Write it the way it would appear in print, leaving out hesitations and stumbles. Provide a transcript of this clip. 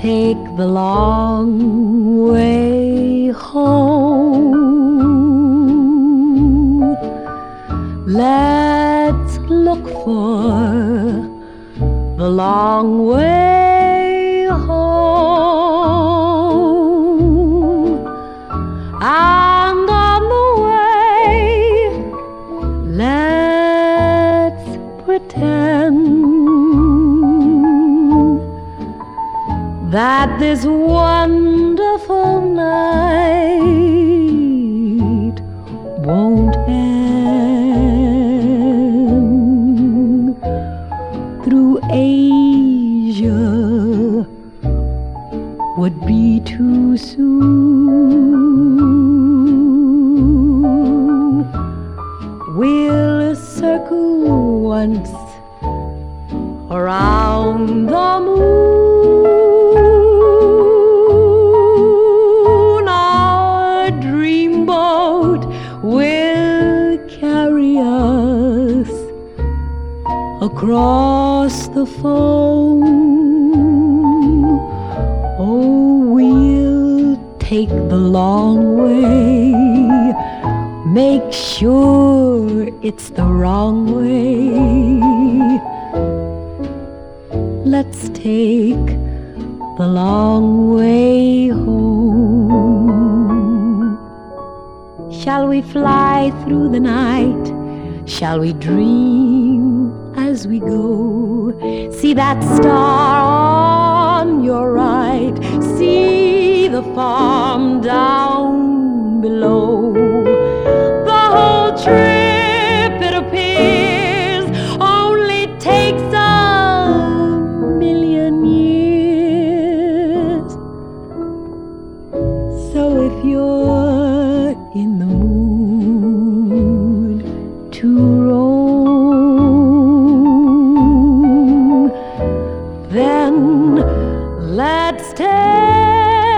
take the long way home. Let's look for the long way home. And on the way, let's pretend that this wonderful night won't end. Through Asia would be too soon. We'll circle once around the moon. Our dreamboat will carry us across the foam. Oh, we'll take the long way. Make sure it's the wrong way. Let's take the long way home. Shall we fly through the night? Shall we dream as we go? See that star on your right. See the farm down below. The whole trip, it appears, only takes a million years. So if you're in the mood to roam, then let's take